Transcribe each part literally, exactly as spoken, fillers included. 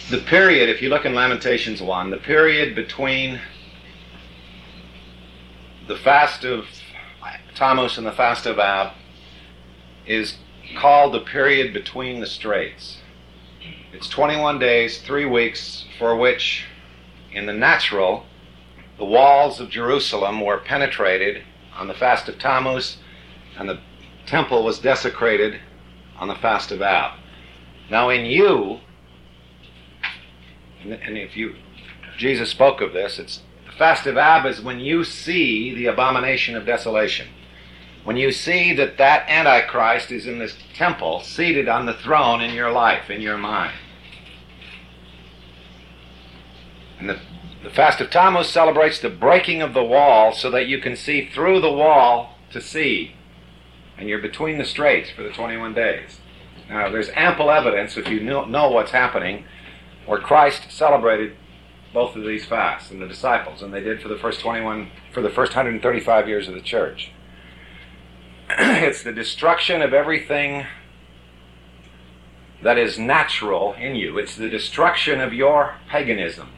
the period, if you look in Lamentations one, the period between the fast of Tammuz and the fast of Ab is called the period between the straits. It's twenty-one days, three weeks, for which, in the natural, the walls of Jerusalem were penetrated on the fast of Tammuz, and the temple was desecrated on the fast of Ab. Now in you, and if you, Jesus spoke of this, it's the fast of Ab is when you see the abomination of desolation. When you see that that Antichrist is in this temple, seated on the throne in your life, in your mind. And the, the fast of Tammuz celebrates the breaking of the wall so that you can see through the wall to see. And you're between the straits for the twenty-one days. Now, there's ample evidence, if you know, know what's happening, where Christ celebrated both of these fasts, and the disciples, and they did for the first twenty-one, for the first one hundred thirty-five years of the church. It's the destruction of everything that is natural in you. It's the destruction of your paganism.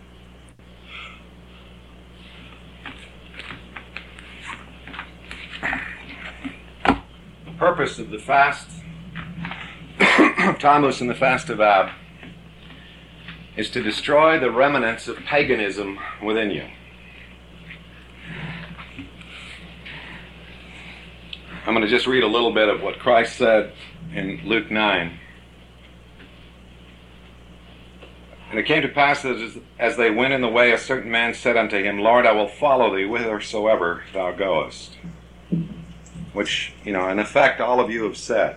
The purpose of the fast of Tammuz and the fast of Ab is to destroy the remnants of paganism within you. I'm going to just read a little bit of what Christ said in Luke nine. And it came to pass that as, as they went in the way, a certain man said unto him, Lord, I will follow thee whithersoever thou goest. Which, you know, in effect, all of you have said.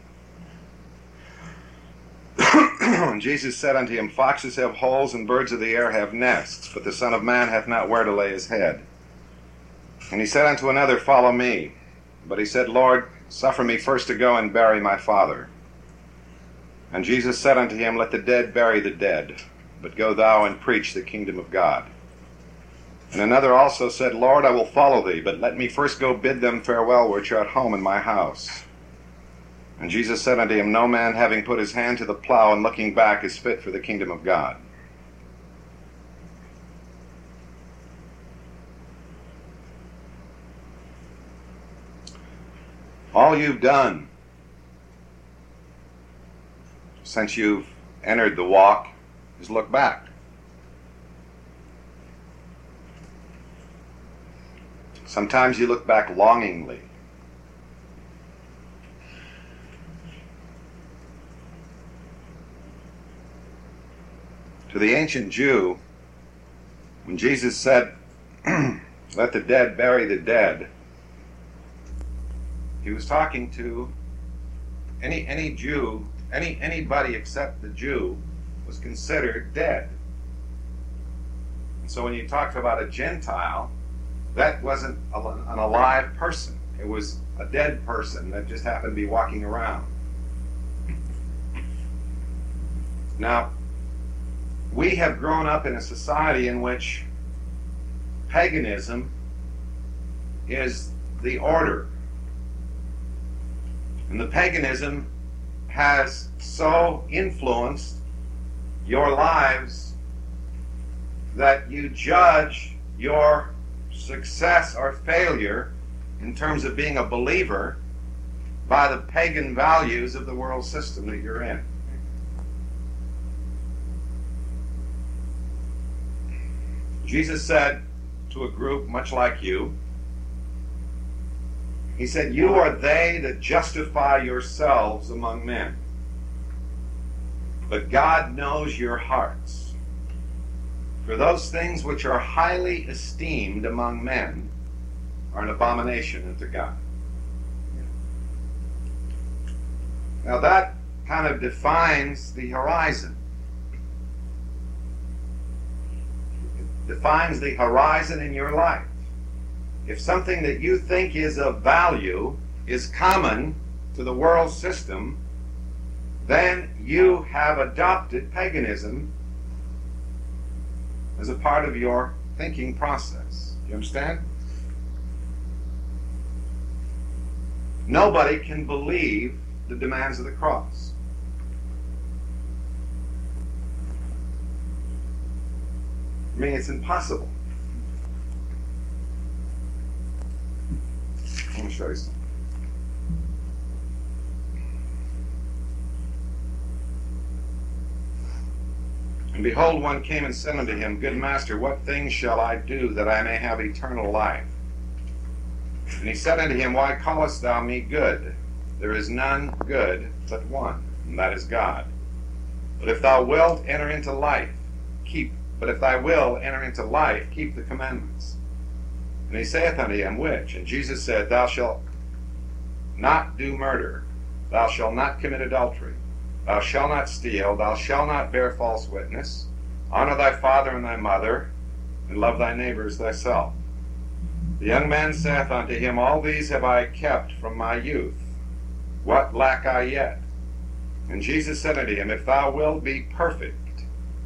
And Jesus said unto him, Foxes have holes, and birds of the air have nests, but the Son of Man hath not where to lay his head. And he said unto another, Follow me. But he said, Lord, suffer me first to go and bury my father. And Jesus said unto him, Let the dead bury the dead, but go thou and preach the kingdom of God. And another also said, Lord, I will follow thee, but let me first go bid them farewell which are at home in my house. And Jesus said unto him, No man having put his hand to the plow and looking back is fit for the kingdom of God. All you've done since you've entered the walk is look back. Sometimes you look back longingly. To the ancient Jew, when Jesus said, Let the dead bury the dead, he was talking to any any Jew, any anybody except the Jew was considered dead. And so when you talked about a Gentile, that wasn't a, an alive person. It was a dead person that just happened to be walking around. Now, we have grown up in a society in which paganism is the order. And the paganism has so influenced your lives that you judge your success or failure in terms of being a believer by the pagan values of the world system that you're in. Jesus said to a group much like you, he said, You are they that justify yourselves among men, but God knows your hearts. For those things which are highly esteemed among men are an abomination unto God. Now that kind of defines the horizon. It defines the horizon in your life. If something that you think is of value is common to the world system, then you have adopted paganism as a part of your thinking process. Do you understand? Nobody can believe the demands of the cross. I mean, it's impossible. Let me show you something. And behold, one came and said unto him, Good master, what things shall I do that I may have eternal life? And he said unto him, Why callest thou me good? There is none good but one, and that is God. But if thou wilt enter into life, keep. But if thy will enter into life, keep the commandments. And he saith unto him, Which? And Jesus said, Thou shalt not do murder. Thou shalt not commit adultery. Thou shalt not steal, thou shalt not bear false witness. Honor thy father and thy mother, and love thy neighbor as thyself. The young man saith unto him, All these have I kept from my youth. What lack I yet? And Jesus said unto him, If thou wilt be perfect,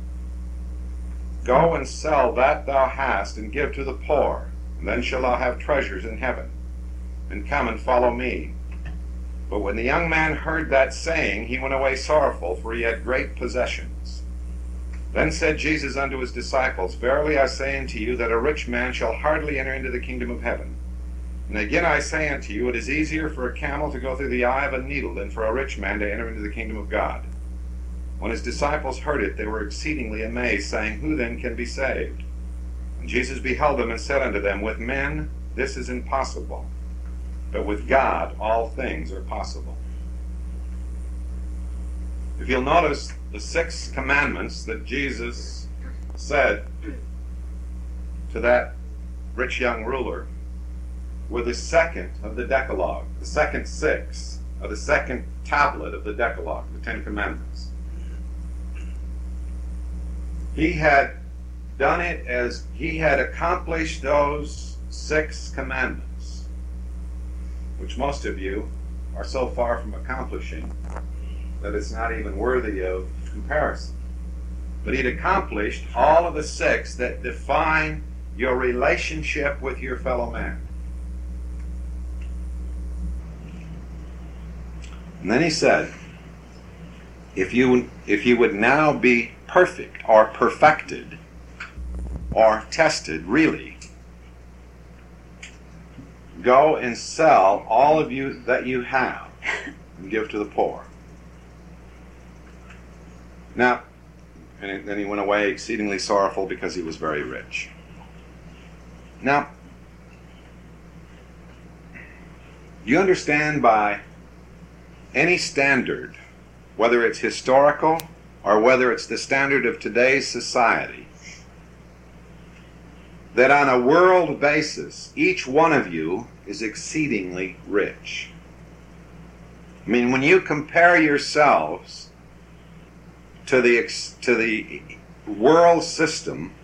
go and sell that thou hast, and give to the poor, and then shalt thou have treasures in heaven. And come and follow me. But when the young man heard that saying, he went away sorrowful, for he had great possessions. Then said Jesus unto his disciples, Verily I say unto you, that a rich man shall hardly enter into the kingdom of heaven. And again I say unto you, it is easier for a camel to go through the eye of a needle than for a rich man to enter into the kingdom of God. When his disciples heard it, they were exceedingly amazed, saying, Who then can be saved? And Jesus beheld them and said unto them, With men this is impossible, but with God all things are possible. If you'll notice, the six commandments that Jesus said to that rich young ruler were the second of the Decalogue, the second six of the second tablet of the Decalogue, the Ten Commandments. He had done it as he had accomplished those six commandments, which most of you are so far from accomplishing that it's not even worthy of comparison. But he'd accomplished all of the six that define your relationship with your fellow man. And then he said, if you, if you would now be perfect or perfected or tested, really, go and sell all of you that you have and give to the poor. Now, and then he went away exceedingly sorrowful because he was very rich. Now, you understand by any standard, whether it's historical or whether it's the standard of today's society, that on a world basis, each one of you is exceedingly rich. I mean, when you compare yourselves to the to the world system,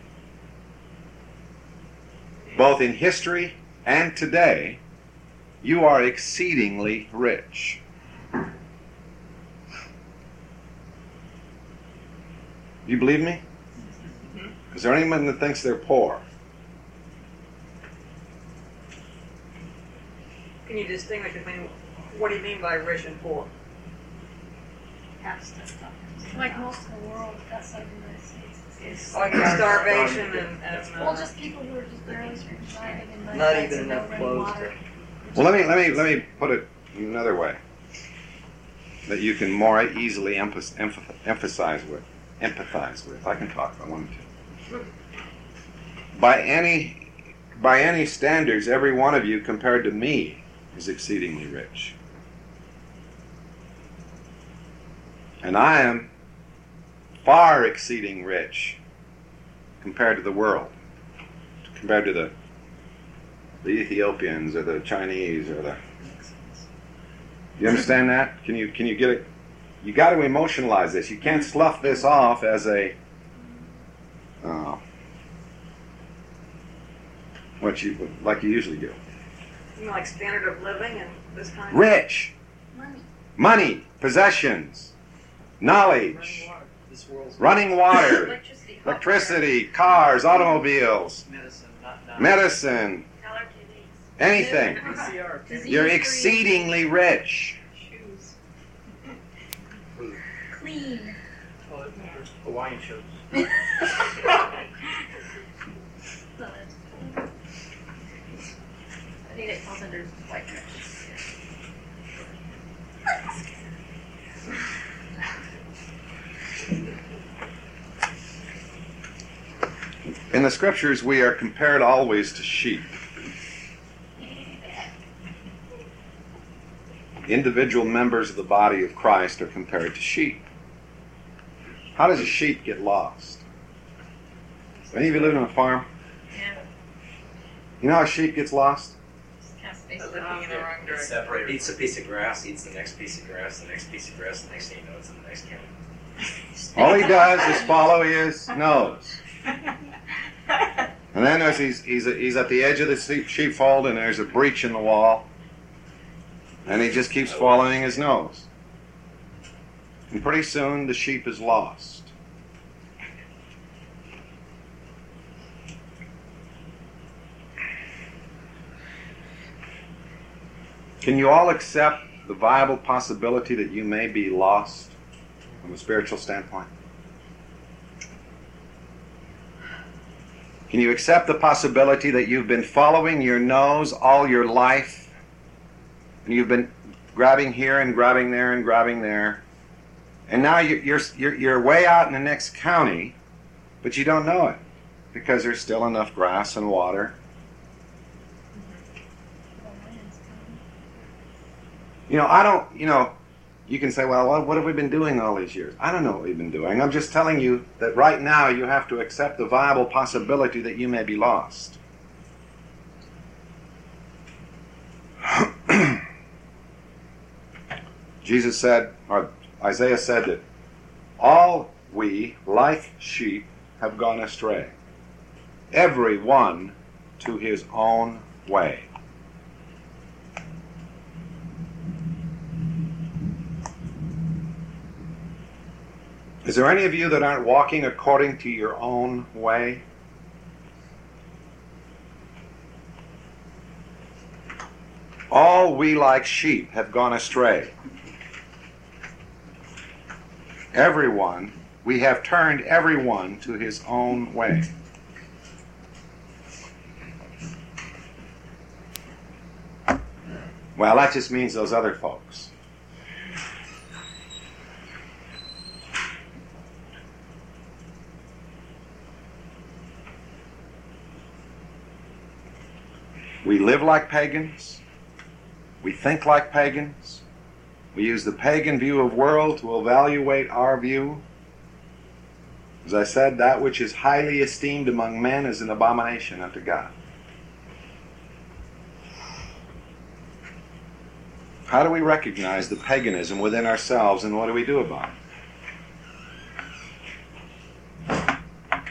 both in history and today, you are exceedingly rich. Do you believe me? Is there anyone that thinks they're poor? Can you distinguish between, what do you mean by rich and poor? Like most of the world outside the United States. It's Like starvation and, and uh, well, just people who are just barely surviving and Not beds even and no enough running clothes water. Well, let me let me let me put it another way that you can more easily emph- emph- emphasize with, empathize with. I can talk if I wanted to. By any by any standards, every one of you compared to me is exceedingly rich, and I am far exceeding rich compared to the world, compared to the the Ethiopians or the Chinese or the. You understand that? Can you can you get it? You got to emotionalize this. You can't slough this off as a uh, what you like you usually do. you know, like standard of living and this kind of Rich, Money. money, possessions, knowledge, This world's running water, Electricity. electricity, cars, automobiles, medicine, not now. medicine, anything. V C R. You're exceedingly rich. Shoes. Clean. Oh, Hawaiian shows. No, that's cool. I think it falls under white trash. In the scriptures, we are compared always to sheep. Individual members of the body of Christ are compared to sheep. How does a sheep get lost? Any of you live on a farm? Yeah. You know how a sheep gets lost? It's looking in the wrong It direction. separates. Eats a piece of grass, eats the next piece of grass, the next piece of grass, the next thing you know, it's in the next county. All he does is follow his nose. And then as he's, he's, he's at the edge of the sheep- sheepfold and there's a breach in the wall. And he just keeps following his nose. And pretty soon the sheep is lost. Can you all accept the viable possibility that you may be lost from a spiritual standpoint? Can you accept the possibility that you've been following your nose all your life? And you've been grabbing here and grabbing there and grabbing there. And now you're, you're, you're way out in the next county, but you don't know it because there's still enough grass and water. You know, I don't, you know, you can say, well, what have we been doing all these years? I don't know what we've been doing. I'm just telling you that right now you have to accept the viable possibility that you may be lost. Jesus said, or Isaiah said that all we, like sheep, have gone astray, every one to his own way. Is there any of you that aren't walking according to your own way? All we like sheep have gone astray. Everyone, we have turned everyone to his own way. Well, that just means those other folks. We live like pagans. We think like pagans. We use the pagan view of world to evaluate our view. As I said, that which is highly esteemed among men is an abomination unto God. How do we recognize the paganism within ourselves, and what do we do about it?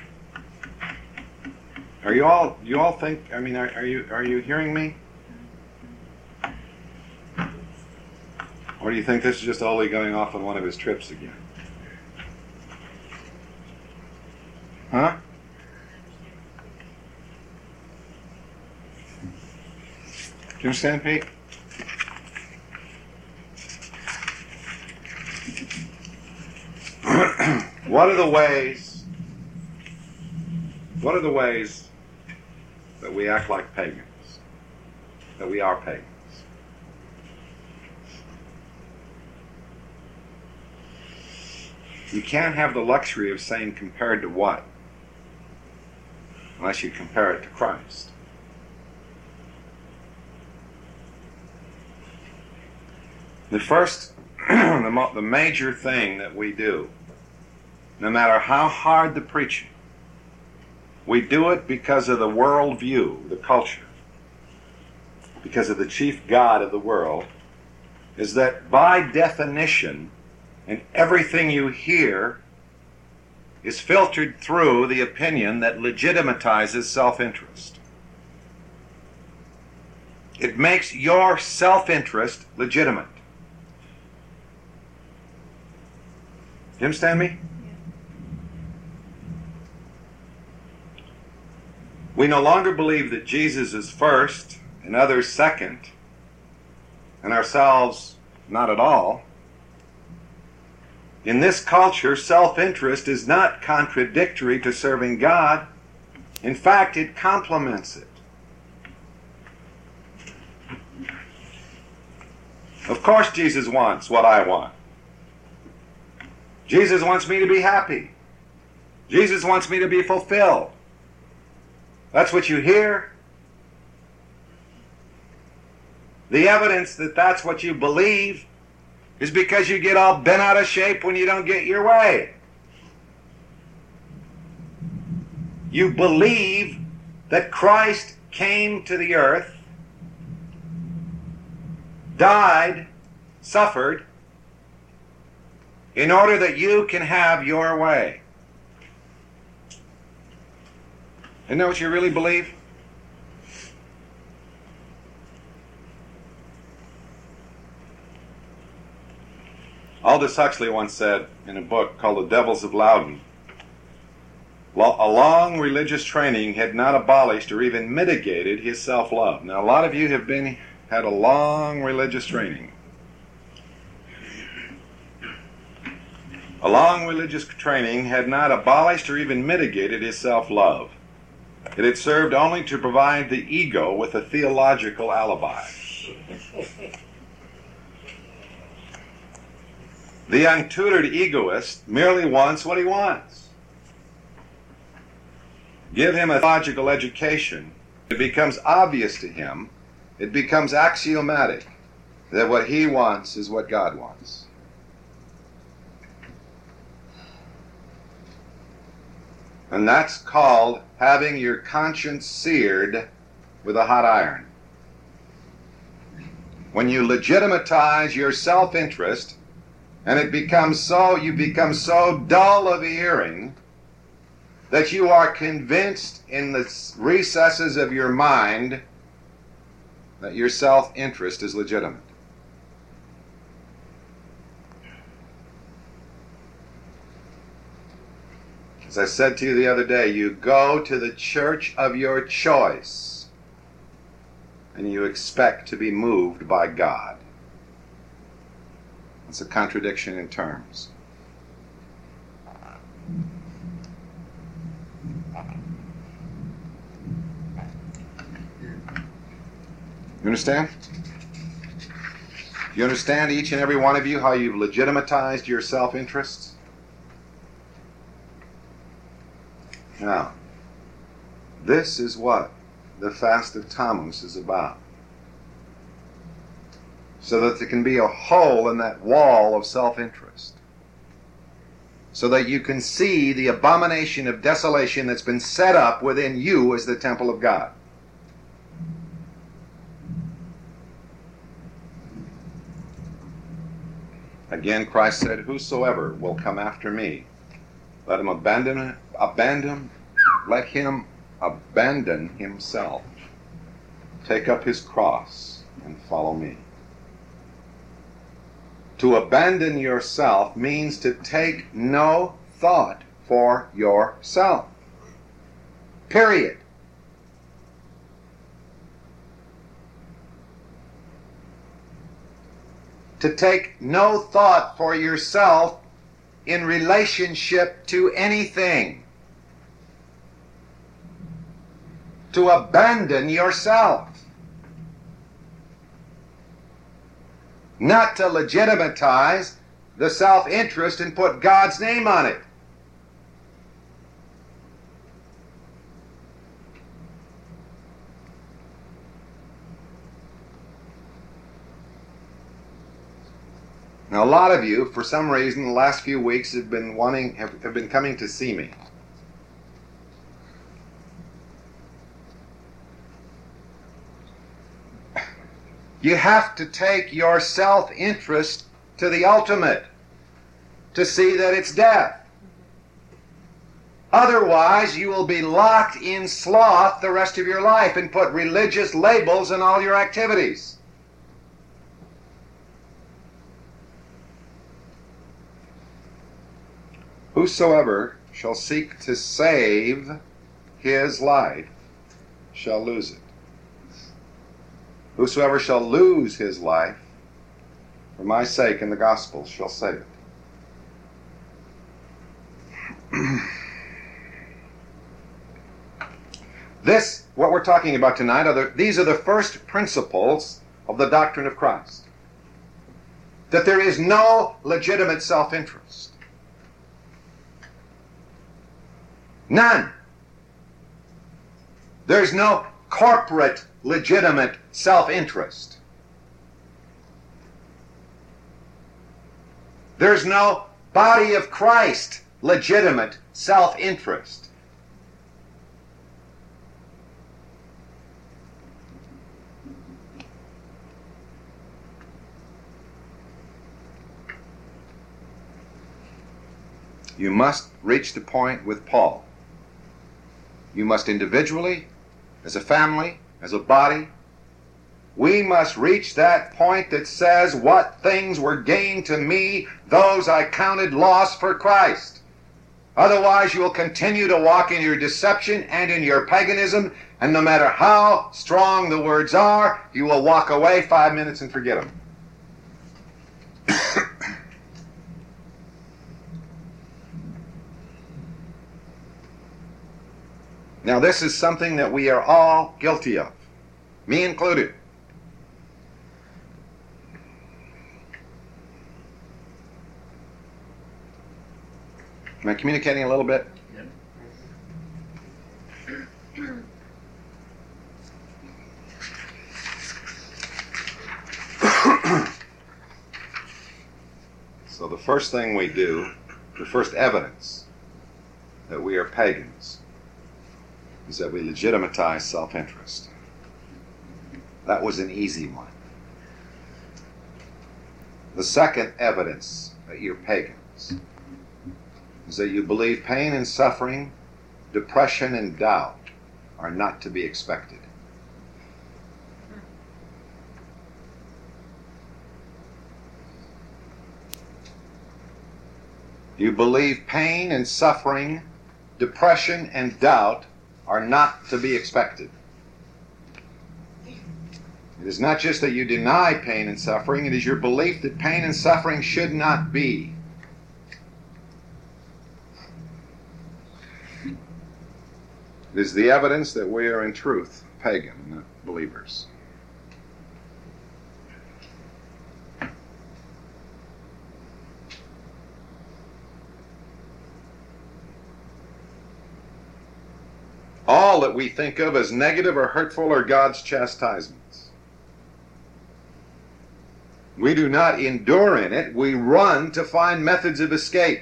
Are you all, you all think, I mean, are, are you are you hearing me? Or do you think this is just Ole going off on one of his trips again? Huh? Do you understand, Pete? What are the ways, what are the ways that we act like pagans? That we are pagans? You can't have the luxury of saying compared to what, unless you compare it to Christ. The first, the, mo- the major thing that we do, no matter how hard the preaching, we do it because of the world view, the culture, because of the chief god of the world, is that by definition, and everything you hear is filtered through the opinion that legitimatizes self-interest. It makes your self-interest legitimate. Do you understand me? We no longer believe that Jesus is first and others second, and ourselves not at all. In this culture, self-interest is not contradictory to serving God. In fact, it complements it. Of course Jesus wants what I want. Jesus wants me to be happy. Jesus wants me to be fulfilled. That's what you hear. The evidence that that's what you believe is because you get all bent out of shape when you don't get your way. You believe that Christ came to the earth, died, suffered, in order that you can have your way. Isn't that what you really believe? Aldous Huxley once said in a book called The Devils of Loudon, a long religious training had not abolished or even mitigated his self-love. Now, a lot of you have been had a long religious training. A long religious training had not abolished or even mitigated his self-love. It had served only to provide the ego with a theological alibi. The untutored egoist merely wants what he wants. Give him a theological education, it becomes obvious to him, it becomes axiomatic that what he wants is what God wants. And that's called having your conscience seared with a hot iron. When you legitimatize your self-interest, and it becomes so, you become so dull of hearing that you are convinced in the recesses of your mind that your self-interest is legitimate. As I said to you the other day, you go to the church of your choice and you expect to be moved by God. It's a contradiction in terms. You understand? You understand, each and every one of you, how you've legitimatized your self-interests? Now, this is what the fast of Tammuz is about. So that there can be a hole in that wall of self-interest. So that you can see the abomination of desolation that's been set up within you as the temple of God. Again, Christ said, whosoever will come after me, let him abandon, abandon, let him abandon himself, take up his cross, and follow me. To abandon yourself means to take no thought for yourself. Period. To take no thought for yourself in relationship to anything. To abandon yourself. Not to legitimatize the self-interest and put God's name on it. Now, a lot of you, for some reason, the last few weeks have been wanting, have, have been coming to see me. You have to take your self-interest to the ultimate to see that it's death. Otherwise, you will be locked in sloth the rest of your life and put religious labels on all your activities. Whosoever shall seek to save his life shall lose it. Whosoever shall lose his life for my sake in the gospel shall save it. This, what we're talking about tonight, are the, these are the first principles of the doctrine of Christ. That there is no legitimate self-interest. None. There's no corporate legitimate self-interest. There's no body of Christ legitimate self-interest. You must reach the point with Paul. You must individually, as a family, as a body, we must reach that point that says, what things were gained to me, those I counted loss for Christ. Otherwise, you will continue to walk in your deception and in your paganism, and no matter how strong the words are, you will walk away five minutes and forget them. Now, this is something that we are all guilty of, me included. Am I communicating a little bit? So the first thing we do, the first evidence that we are pagans, is that we legitimatize self-interest. That was an easy one. The second evidence that you're pagans is that you believe pain and suffering, depression and doubt are not to be expected. You believe pain and suffering, depression and doubt are not to be expected. It is not just that you deny pain and suffering, it is your belief that pain and suffering should not be. It is the evidence that we are in truth pagan, not believers. All that we think of as negative or hurtful are God's chastisements. We do not endure in it, we run to find methods of escape.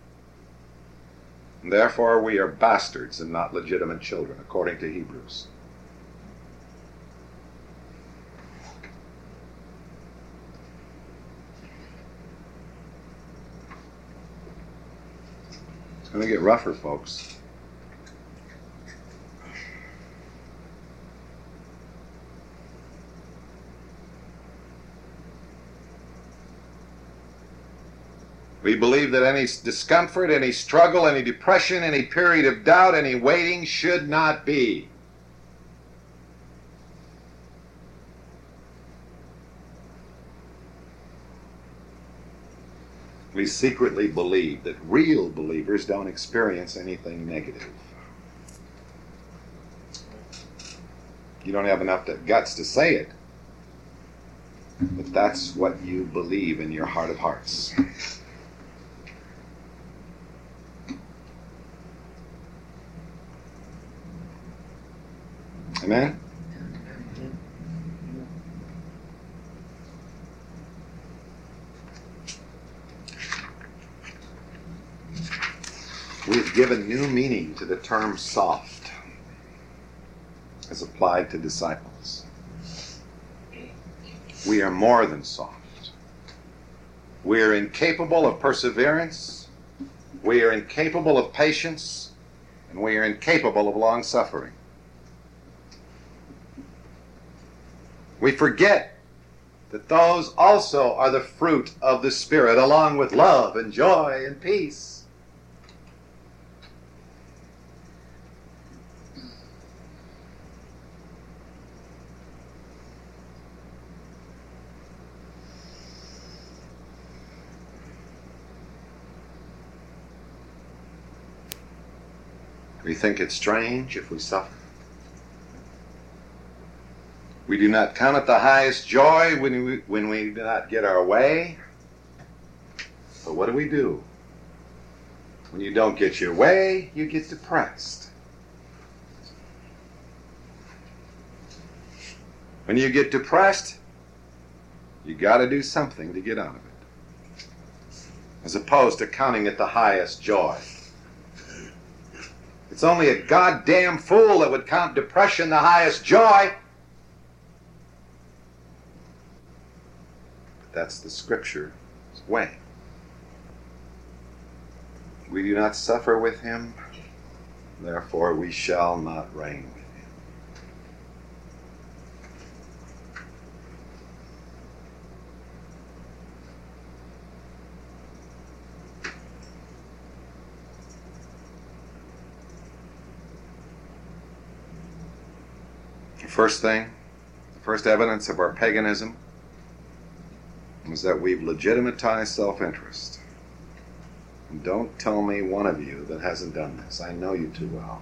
And therefore we are bastards and not legitimate children, according to Hebrews. It's going to get rougher, folks. We believe that any discomfort, any struggle, any depression, any period of doubt, any waiting should not be. We secretly believe that real believers don't experience anything negative. You don't have enough guts to say it, but that's what you believe in your heart of hearts. Amen? We've given new meaning to the term soft as applied to disciples. We are more than soft. We are incapable of perseverance. We are incapable of patience. And we are incapable of long suffering. We forget that those also are the fruit of the Spirit, along with love and joy and peace. We think it's strange if we suffer. We do not count it the highest joy when we, when we do not get our way. But what do we do? When you don't get your way, you get depressed. When you get depressed, you got to do something to get out of it. As opposed to counting it the highest joy. It's only a goddamn fool that would count depression the highest joy. But that's the Scripture's way. We do not suffer with him, therefore we shall not reign with him. The first thing, the first evidence of our paganism was that we've legitimatized self-interest. And don't tell me one of you that hasn't done this. I know you too well.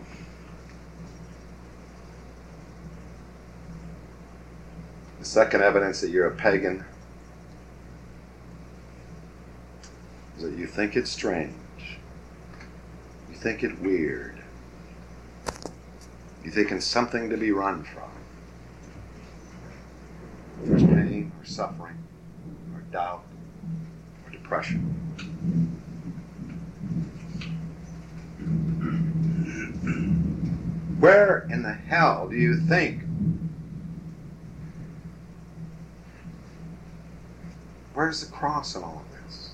The second evidence that you're a pagan is that you think it strange. You think it weird. You think it's something to be run from. If there's pain or suffering or doubt or depression. Where in the hell do you think? Where's the cross in all of this?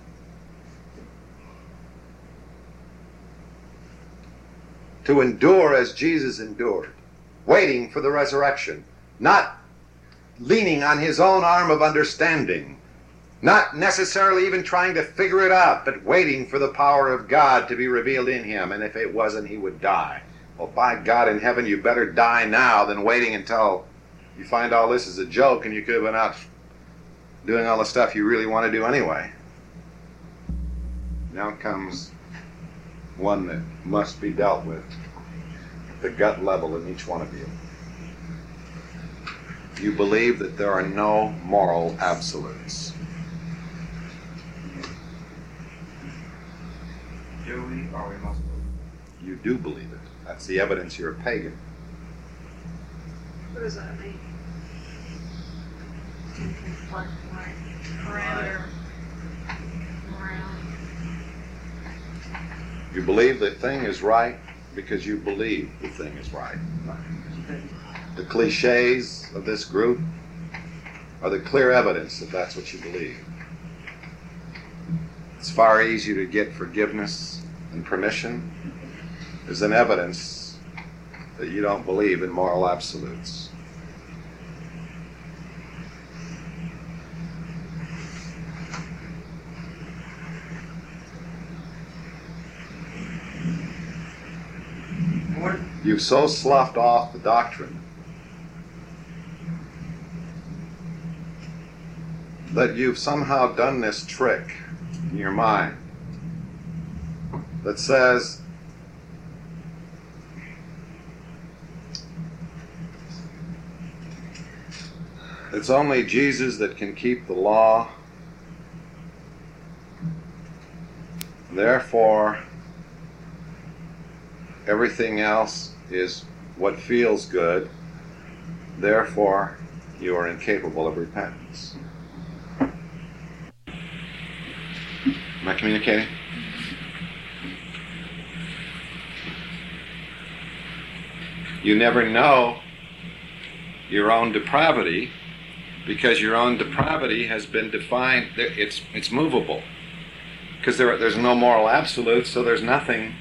To endure as Jesus endured, waiting for the resurrection, not leaning on his own arm of understanding, not necessarily even trying to figure it out, but waiting for the power of God to be revealed in him, and if it wasn't, he would die. Well, by God in heaven, you better die now than waiting until you find all this is a joke and you could have been out doing all the stuff you really want to do anyway. Now comes one that must be dealt with at the gut level in each one of you. You believe that there are no moral absolutes. Do we or we must believe? You do believe it. That's the evidence you're a pagan. What does that mean? Parameter. Morality. You believe the thing is right because you believe the thing is right. The cliches of this group are the clear evidence that that's what you believe. It's far easier to get forgiveness and permission as an evidence that you don't believe in moral absolutes. What? You've so sloughed off the doctrine that you've somehow done this trick in your mind that says it's only Jesus that can keep the law, therefore everything else is what feels good, therefore you are incapable of repentance. Am I communicating? You never know your own depravity because your own depravity has been defined. It's it's movable because there there's no moral absolute, so there's nothing.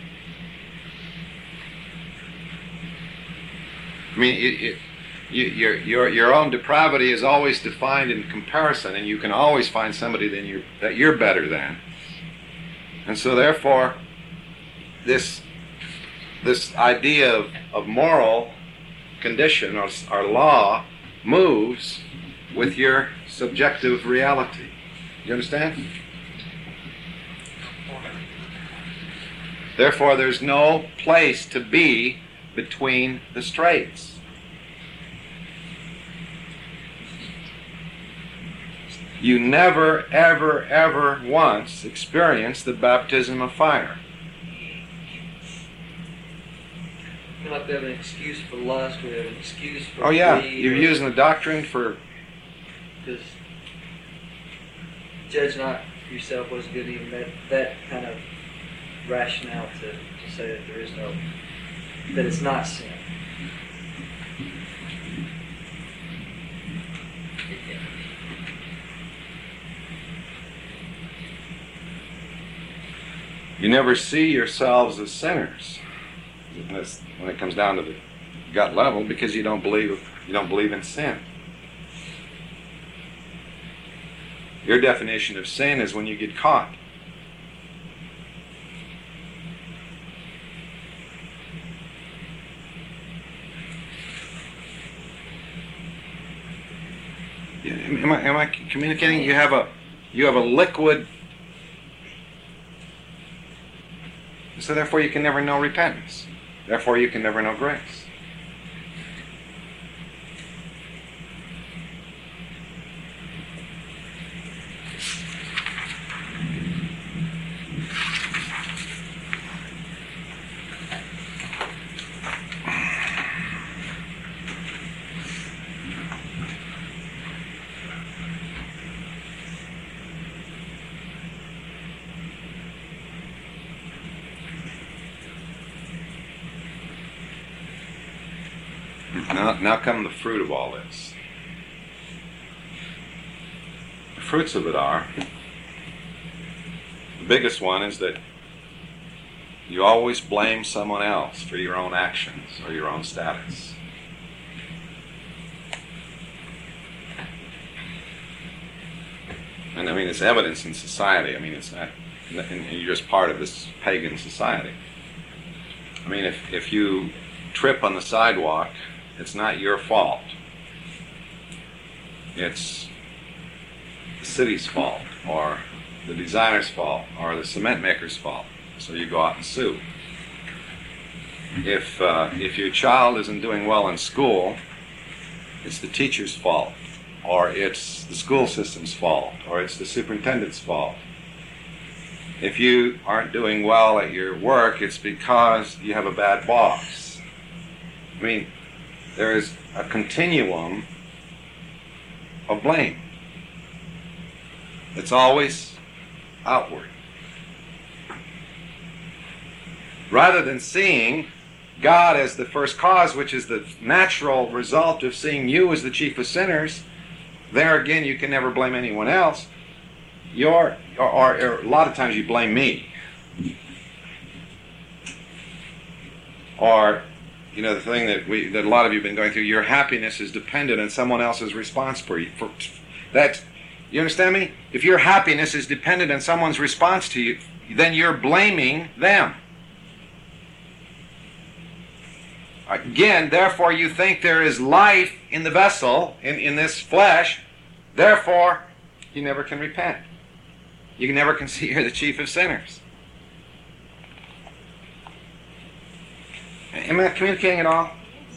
I mean, it, it, you, your your your own depravity is always defined in comparison, and you can always find somebody that you're that you're better than. And so therefore, this this idea of, of moral condition or, or law moves with your subjective reality. You understand? Therefore, there's no place to be between the straits. you never, ever, ever once experienced the baptism of fire. I feel like we have an excuse for lust, we have an excuse for Oh yeah, greed, you're or- using the doctrine for... Because judge not yourself was good, even that, that kind of rationale to, to say that there is no, that it's not sin. You never see yourselves as sinners. That's when it comes down to the gut level, because you don't believe you don't believe in sin. Your definition of sin is when you get caught. Yeah, Am I, am I communicating? You have a you have a liquid, so therefore you can never know repentance. Therefore you can never know grace. Now, now come the fruit of all this. The fruits of it are, the biggest one is that you always blame someone else for your own actions or your own status. And I mean, it's evidence in society. I mean, it's not, and you're just part of this pagan society. I mean, if, if you trip on the sidewalk, it's not your fault. It's the city's fault, or the designer's fault, or the cement maker's fault. So you go out and sue. If uh, if your child isn't doing well in school, it's the teacher's fault, or it's the school system's fault, or it's the superintendent's fault. If you aren't doing well at your work, it's because you have a bad boss. I mean, there is a continuum of blame. It's always outward. Rather than seeing God as the first cause, which is the natural result of seeing you as the chief of sinners, there again you can never blame anyone else. You're, or, or, or a lot of times you blame me. Or, you know, the thing that we that a lot of you have been going through, your happiness is dependent on someone else's response for you. For, that, you understand me? If your happiness is dependent on someone's response to you, then you're blaming them. Again, therefore you think there is life in the vessel, in, in this flesh, therefore you never can repent. You can never can see you're the chief of sinners. Am I communicating at all?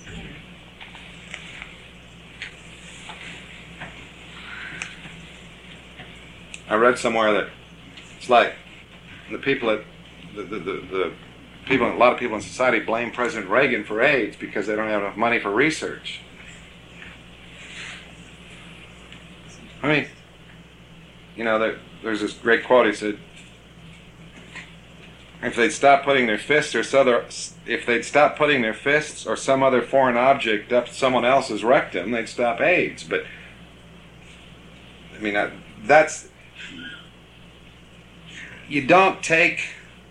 I read somewhere that it's like the people that the, the, the, the people, a lot of people in society blame President Reagan for AIDS because they don't have enough money for research. I mean, you know, there, there's this great quote. He said, if they'd stop putting their fists or some other, if they'd stop putting their fists or some other foreign object up someone else's rectum, they'd stop AIDS. But I mean, I, that's you don't take.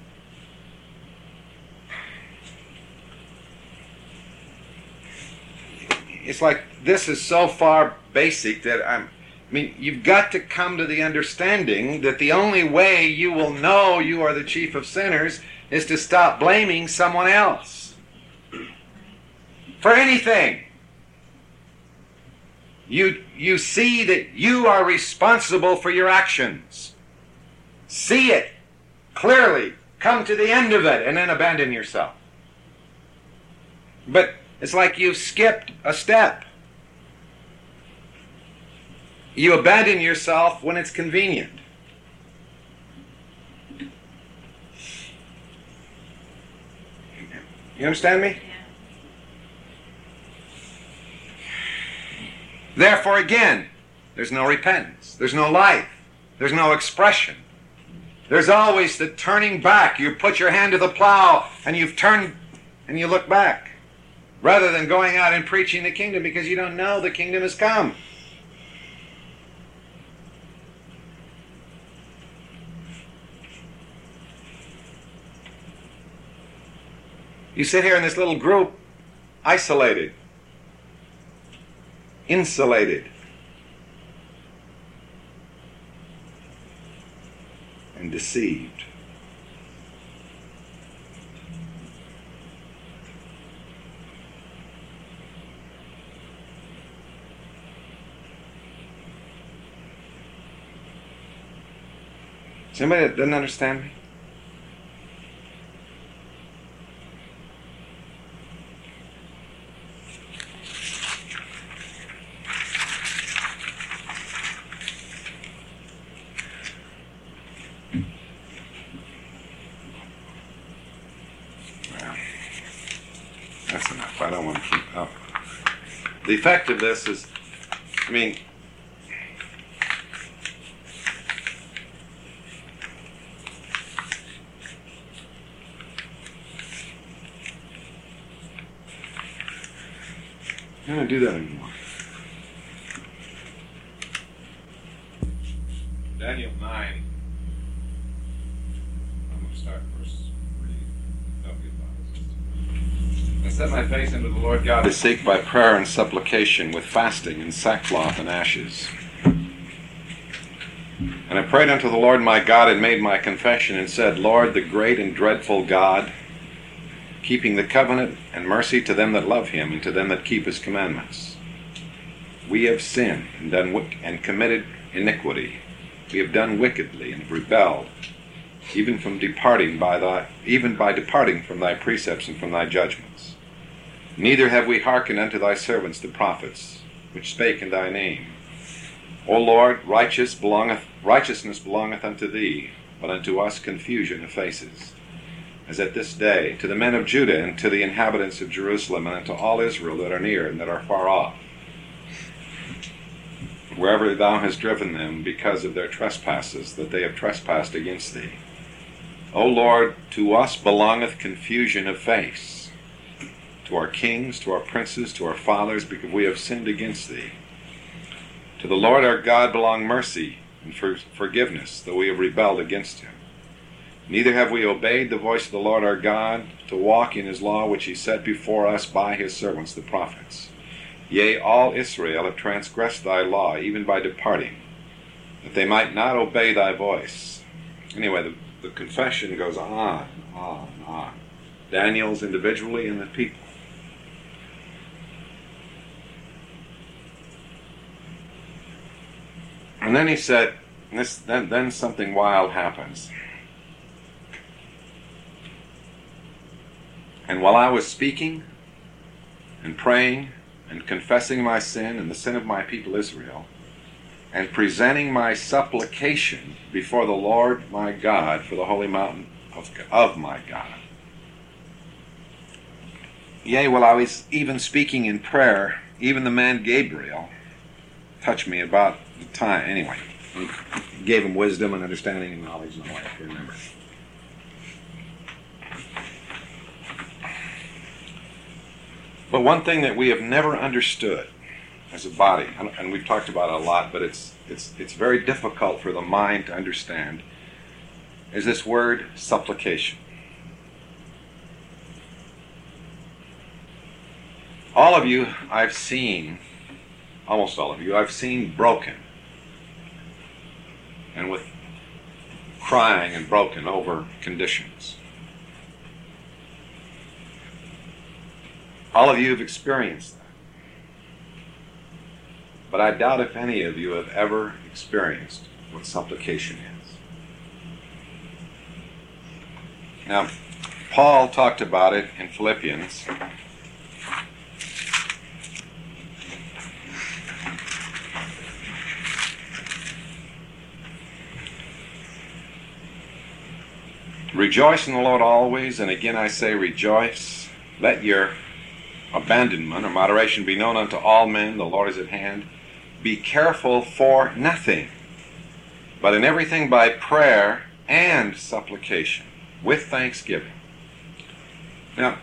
It's like this is so far basic that I'm. I mean, you've got to come to the understanding that the only way you will know you are the chief of sinners is to stop blaming someone else for anything. You, you see that you are responsible for your actions. See it clearly. Come to the end of it and then abandon yourself. But it's like you've skipped a step. You abandon yourself when it's convenient. You understand me? Yeah. Therefore, again, there's no repentance. There's no life. There's no expression. There's always the turning back. You put your hand to the plow and you've turned and you look back, rather than going out and preaching the kingdom, because you don't know the kingdom has come. You sit here in this little group, isolated, insulated, and deceived. Somebody that doesn't understand me? Well, that's enough. I don't want to keep up. The effect of this is, I mean, I don't do that anymore. Daniel nine. I'm going to start verse three. Don't be bothered. I set my face unto the Lord God to seek by prayer and supplication with fasting and sackcloth and ashes. And I prayed unto the Lord my God and made my confession and said, Lord, the great and dreadful God, keeping the covenant and mercy to them that love him and to them that keep his commandments. We have sinned and done wick- and committed iniquity. We have done wickedly and have rebelled, even from departing by thy, even by departing from thy precepts and from thy judgments. Neither have we hearkened unto thy servants the prophets, which spake in thy name. O Lord, righteous belongeth, righteousness belongeth unto thee, but unto us confusion of faces. As at this day, to the men of Judah and to the inhabitants of Jerusalem and unto all Israel that are near and that are far off, wherever thou hast driven them because of their trespasses, that they have trespassed against thee. O Lord, to us belongeth confusion of face, to our kings, to our princes, to our fathers, because we have sinned against thee. To the Lord our God belong mercy and for forgiveness, though we have rebelled against him. Neither have we obeyed the voice of the Lord our God, to walk in his law which he set before us by his servants the prophets. Yea, all Israel have transgressed thy law, even by departing, that they might not obey thy voice. Anyway, the, the confession goes on and on and on. Daniel's individually and the people. And then he said, and this, then, then something wild happens. And while I was speaking and praying and confessing my sin and the sin of my people Israel, and presenting my supplication before the Lord my God for the holy mountain of, of my God. Yea, while I was even speaking in prayer, even the man Gabriel touched me about the time. Anyway, he gave him wisdom and understanding and knowledge and all I have to remember. But one thing that we have never understood as a body, and we've talked about it a lot, but it's it's it's very difficult for the mind to understand, is this word supplication. All of you I've seen, almost all of you, I've seen broken, and with crying and broken over conditions. All of you have experienced that. But I doubt if any of you have ever experienced what supplication is. Now, Paul talked about it in Philippians. Rejoice in the Lord always, and again I say rejoice. Let your abandonment or moderation be known unto all men. The Lord is at hand. Be careful for nothing, but in everything by prayer and supplication, with thanksgiving. Now,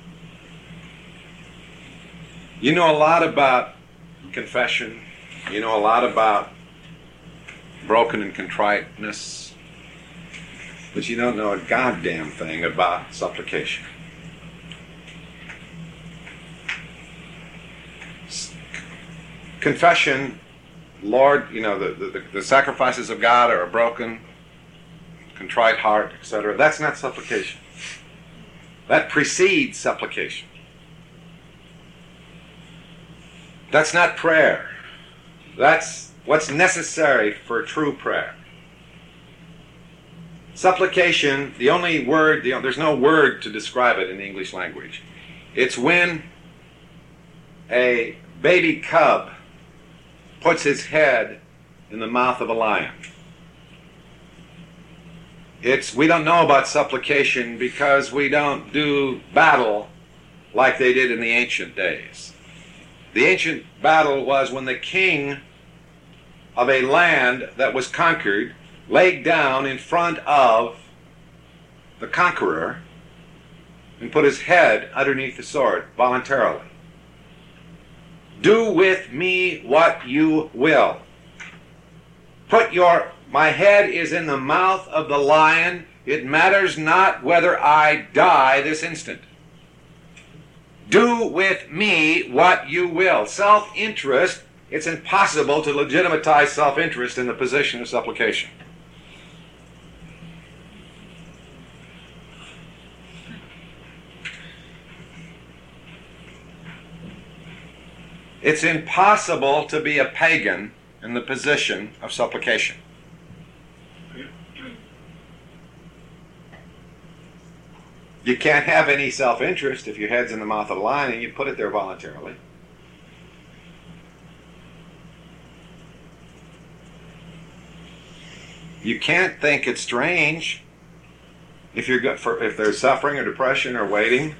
you know a lot about confession. You know a lot about broken and contriteness, but you don't know a goddamn thing about supplication. Confession, Lord, you know, the, the, the sacrifices of God are a broken, contrite heart, et cetera. That's not supplication. That precedes supplication. That's not prayer. That's what's necessary for true prayer. Supplication, the only word, the, there's no word to describe it in the English language. It's when a baby cub puts his head in the mouth of a lion. It's, we don't know about supplication because we don't do battle like they did in the ancient days. The ancient battle was when the king of a land that was conquered laid down in front of the conqueror and put his head underneath the sword voluntarily. Do with me what you will. Put your, my head is in the mouth of the lion. It matters not whether I die this instant. Do with me what you will. Self-interest, it's impossible to legitimatize self-interest in the position of supplication. It's impossible to be a pagan in the position of supplication. You can't have any self-interest if your head's in the mouth of a lion and you put it there voluntarily. You can't think it's strange if you're good for if there's suffering or depression or waiting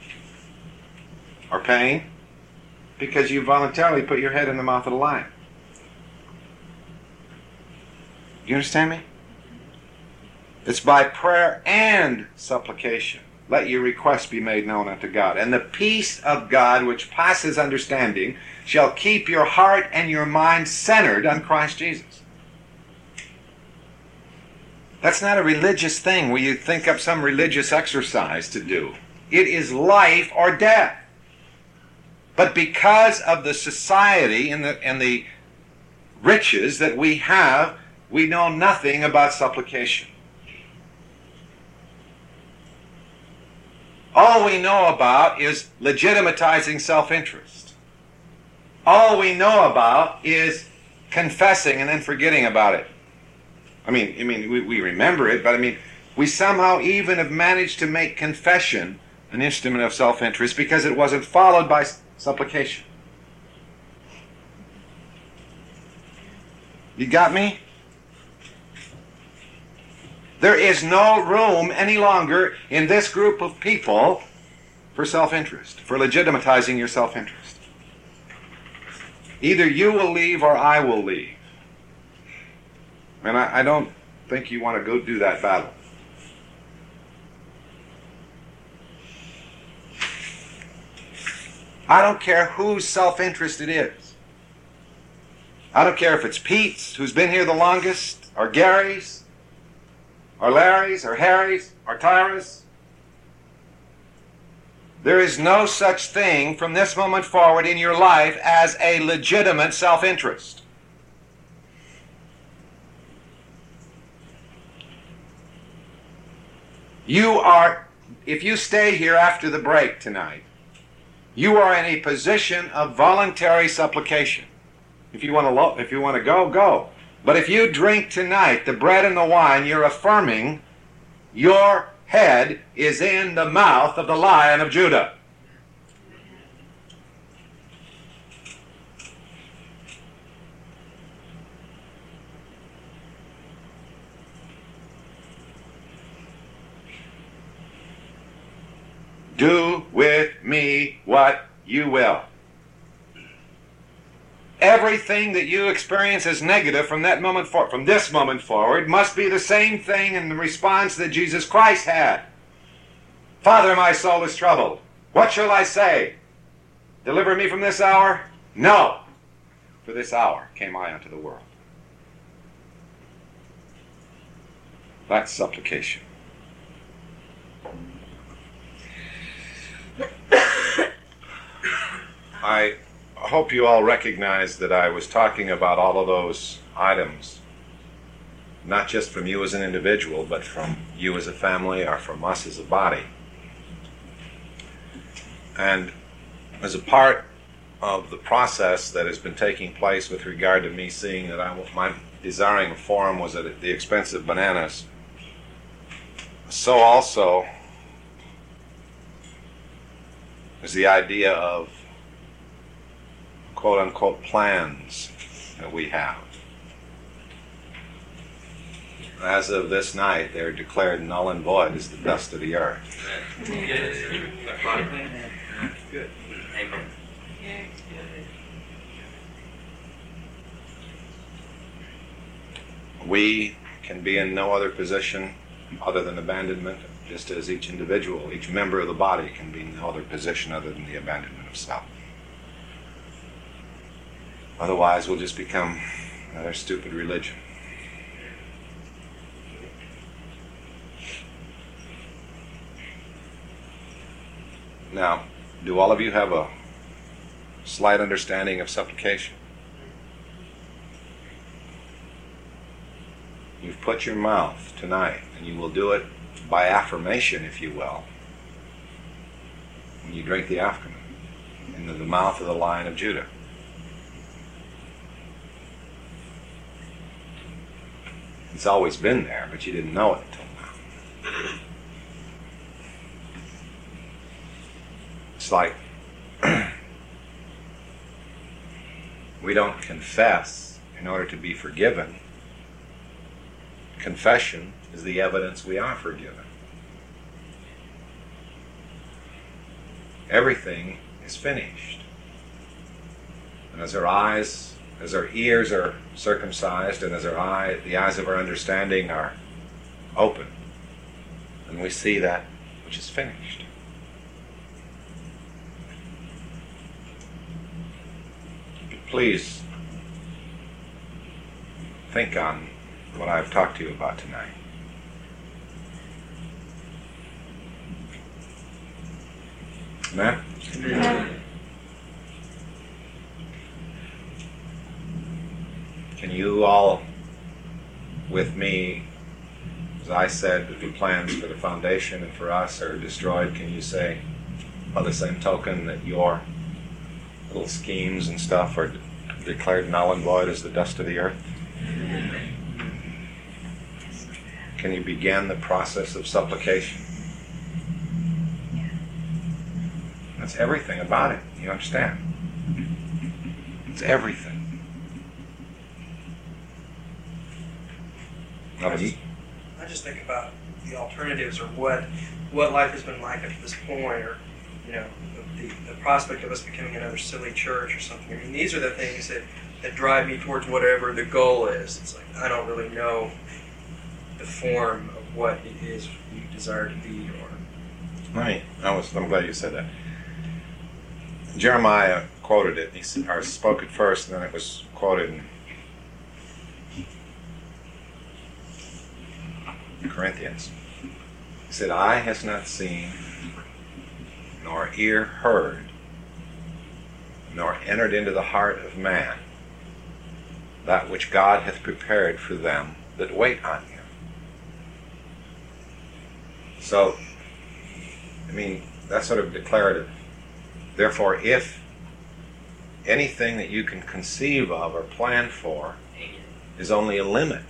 or pain, because you voluntarily put your head in the mouth of the lion. You understand me? It's by prayer and supplication. Let your requests be made known unto God. And the peace of God, which passes understanding, shall keep your heart and your mind centered on Christ Jesus. That's not a religious thing where you think up some religious exercise to do. It is life or death. But because of the society and the, and the riches that we have, we know nothing about supplication. All we know about is legitimatizing self-interest. All we know about is confessing and then forgetting about it. I mean, I mean, we, we remember it, but I mean, we somehow even have managed to make confession an instrument of self-interest because it wasn't followed by supplication. You got me? There is no room any longer in this group of people for self-interest, for legitimatizing your self-interest. Either you will leave or I will leave. And I, I don't think you want to go do that battle. I don't care whose self-interest it is. I don't care if it's Pete's, who's been here the longest, or Gary's, or Larry's, or Harry's, or Tyra's. There is no such thing from this moment forward in your life as a legitimate self-interest. You are, if you stay here after the break tonight, you are in a position of voluntary supplication. If you want to, lo- if you want to go, go. But if you drink tonight the bread and the wine, you're affirming your head is in the mouth of the Lion of Judah. Do with me what you will. Everything that you experience as negative from that moment forward, from this moment forward, must be the same thing in the response that Jesus Christ had. Father, my soul is troubled. What shall I say? Deliver me from this hour? No. For this hour came I unto the world. That's supplication. I hope you all recognize that I was talking about all of those items, not just from you as an individual, but from you as a family or from us as a body. And as a part of the process that has been taking place with regard to me seeing that I, my desiring a forum was at the expense of bananas, so also is the idea of quote-unquote plans that we have. As of this night, they're declared null and void as the dust of the earth. Good. Amen. We can be in no other position other than abandonment, just as each individual, each member of the body can be in no other position other than the abandonment of self. Otherwise, we'll just become another stupid religion. Now, do all of you have a slight understanding of supplication? You've put your mouth tonight, and you will do it by affirmation, if you will, when you drink the afternoon, into the mouth of the Lion of Judah. It's always been there, but you didn't know it until now. It's like we don't confess in order to be forgiven. Confession is the evidence we are forgiven. Everything is finished. And as our eyes, as our ears are circumcised, and as our eye, the eyes of our understanding are open, and we see that which is finished. Please think on what I've talked to you about tonight. Amen? Amen. Can you all, with me, as I said, that the plans for the foundation and for us are destroyed, can you say, by the same token, that your little schemes and stuff are de- declared null and void as the dust of the earth? Can you begin the process of supplication? That's everything about it. You understand? It's everything. Now, I just, I just think about the alternatives, or what what life has been like up to this point, or you know, the, the prospect of us becoming another silly church or something. I mean, these are the things that, that drive me towards whatever the goal is. It's like I don't really know the form of what it is we desire to be, or right. I was. I'm glad you said that. Jeremiah quoted it. He said, or spoke it first, and then it was quoted in Corinthians. He said, "Eye has not seen, nor ear heard, nor entered into the heart of man that which God hath prepared for them that wait on him." So, I mean, that's sort of declarative. Therefore, if anything that you can conceive of or plan for is only a limit,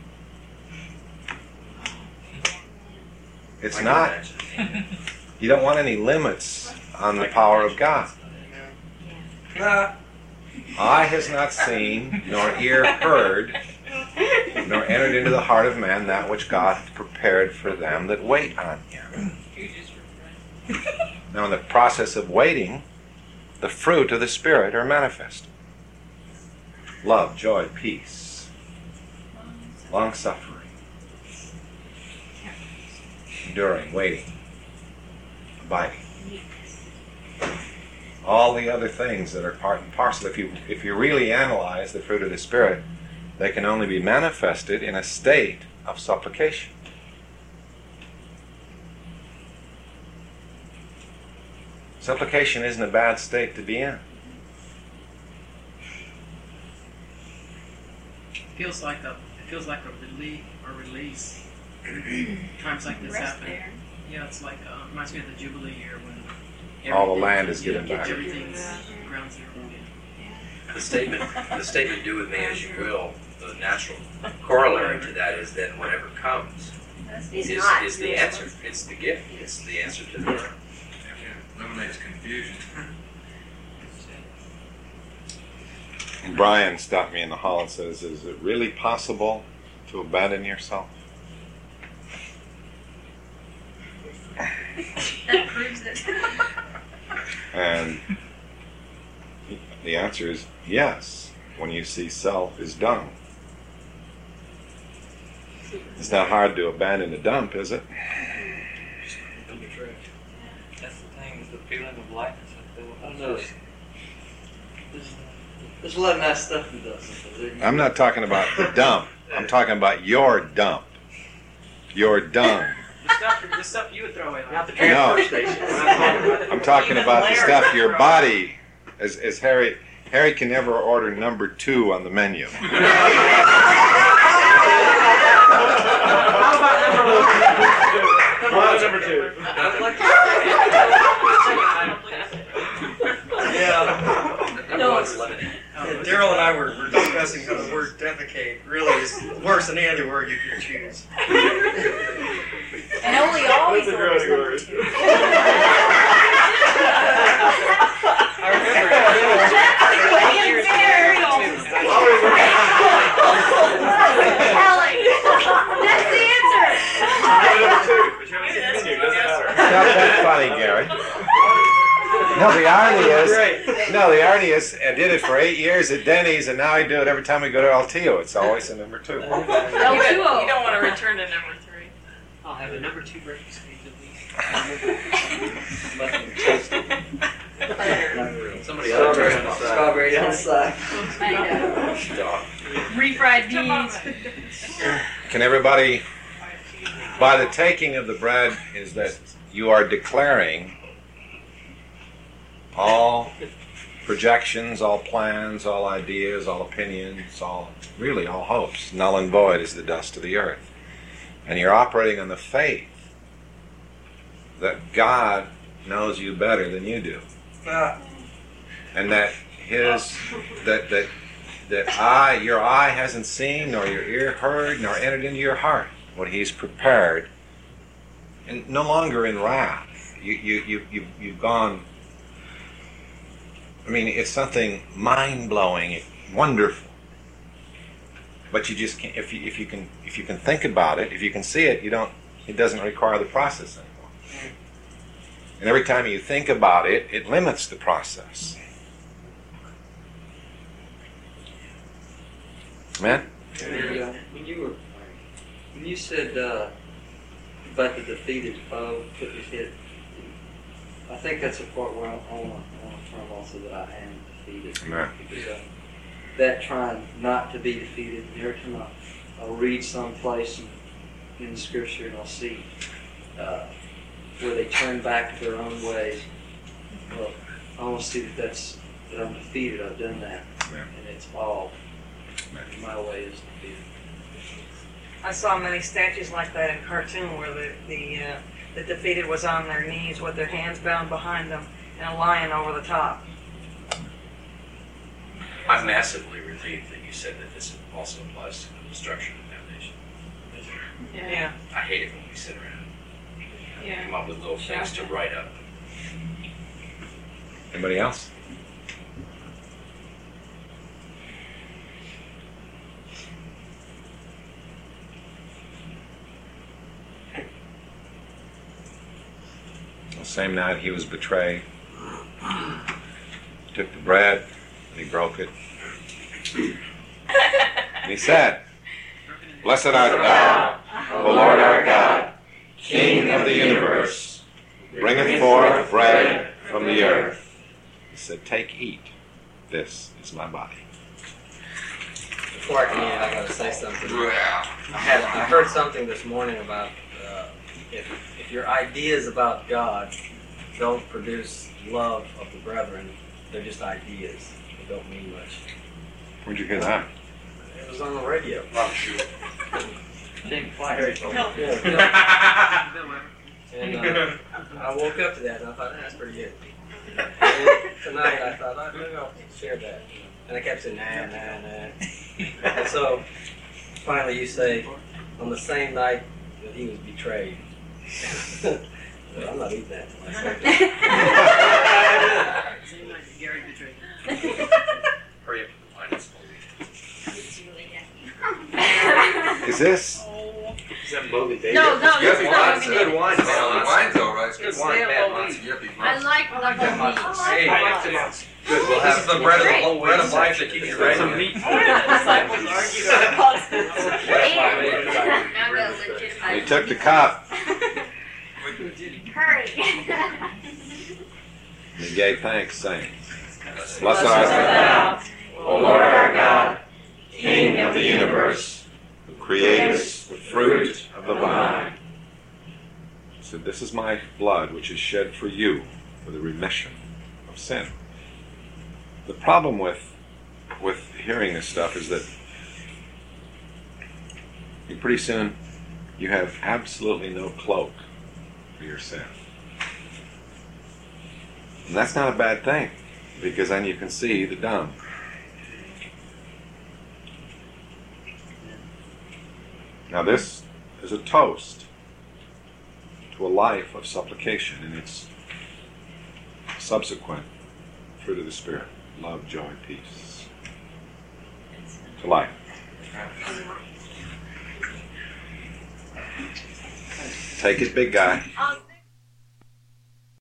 it's not. You don't want any limits on the power of God. nah, Eye has not seen, nor ear heard, nor entered into the heart of man that which God hath prepared for them that wait on him. Now, in the process of waiting, the fruit of the Spirit are manifest. Love, joy, peace, long-suffering, enduring, waiting, abiding. All the other things that are part and parcel. If you, if you really analyze the fruit of the Spirit, they can only be manifested in a state of supplication. Supplication isn't a bad state to be in. Feels like a it feels like a relief or release. Times like this Rest happen. there. Yeah, it's like uh, reminds me of the Jubilee year when All the everything- land is yeah, given back. Everything's ground zero again. The statement, the statement "do with me as you will," the natural corollary to that is then whatever comes He's is, not. is the answer. It's the gift. It's the answer to the Eliminates confusion. And Brian stopped me in the hall and says, is it really possible to abandon yourself? That proves it. And the answer is yes, when you see self is dung. It's not hard to abandon a dump, is it? That's the thing, is the feeling of lightness. I feel. I don't know. There's, there's a lot of nice stuff in Dustin. I'm not talking about the dump. I'm talking about your dump. Your dung. The stuff, the stuff you would throw away. Not the Like, transfer No. station. I'm talking Even about the layers stuff of your throw. body, as, as Harry, Harry can never order number two on the menu. How about number one? Number two. Yeah. number one's lemonade. Yeah, Daryl and I were, were discussing how the word defecate really is worse than any other word you could choose. And only always That's a orders growing number word. two. I remember Alex, that's the answer. Not that funny, Gary. No, the irony is, no, the irony is, I did it for eight years at Denny's, and now I do it every time we go to El Tio. It's always a number two. El Tuo. You don't want to return to number three. I'll have a number two breakfast at least. Somebody else Strawberry turns on the it side. Strawberry on the side. I know. off. Refried beans. Can everybody, by the taking of the bread, is that you are declaring all projections, all plans, all ideas, all opinions, all, really all hopes, null and void as the dust of the earth. And you're operating on the faith that God knows you better than you do. Ah, And that his, that, that, that eye, your eye hasn't seen, nor your ear heard, nor entered into your heart what he's prepared. And no longer in wrath. You, you, you, you, you've gone, I mean, it's something mind-blowing, wonderful. But you just can't, if you, if you can, if you can think about it, if you can see it, you don't, it doesn't require the process anymore. And every time you think about it, it limits the process. Amen? Yeah. When you were, when you said uh, about the defeated foe put his head, I think that's the part where I want to affirm also that I am defeated. Amen. Because uh, that trying not to be defeated, and every time I, I'll read some place in, in the scripture and I'll see uh, where they turn back to their own ways. Well, I want to see that that's that I'm defeated. I've done that, Amen. and it's all my way is defeated. I saw many statues like that in cartoon where the the uh, the defeated was on their knees with their hands bound behind them and a lion over the top. I'm massively relieved that you said that this also applies to the destruction of the foundation. Yeah. I hate it when we sit around and Yeah. come up with little things to write up. Anybody else? same night he was betrayed, he took the bread and he broke it. And he said, "Blessed art thou, O Lord our God, King of the universe, who bringeth forth bread from the earth." He said, "Take, eat. This is my body." Before I can eat it, I gotta say something. I had I heard something this morning about uh, if if your ideas about God don't produce love of the brethren, they're just ideas. They don't mean much. Where'd you hear that? It was on the radio. Didn't quite hear it. Yeah. And uh, I woke up to that and I thought, that's pretty good. And then tonight I thought, oh, maybe I'll share that. And I kept saying, nah, nah, nah. And so finally you say, on the same night that he was betrayed. Well, I'm not eating that. Same night that Gary betrayed. Hurry up, the wine is Is this? Is that Moby David? No, no, this is not It's Moby good David. wine, Well, bad the monster. wine's all right. It's Good good wine, Stale bad Moby. monster. Yippee I monster. like the Hey, Moby. Good, we'll This have is the bread of the whole bread of life that keeps you ready. Some meat. Disciples argued about Now go legitimize. He took the cup Hurry. and he gave thanks, saying, Blessed "Blessed art thou, O Lord our God, King of the universe, who createst the fruit of the vine." He said, "This is my blood which is shed for you for the remission of sin." The problem with with hearing this stuff is that you pretty soon you have absolutely no cloak for your sin. And that's not a bad thing, because then you can see the dumb. Now this is a toast to a life of supplication and its subsequent fruit of the Spirit: love, joy, peace. To life. Take it, big guy. Um,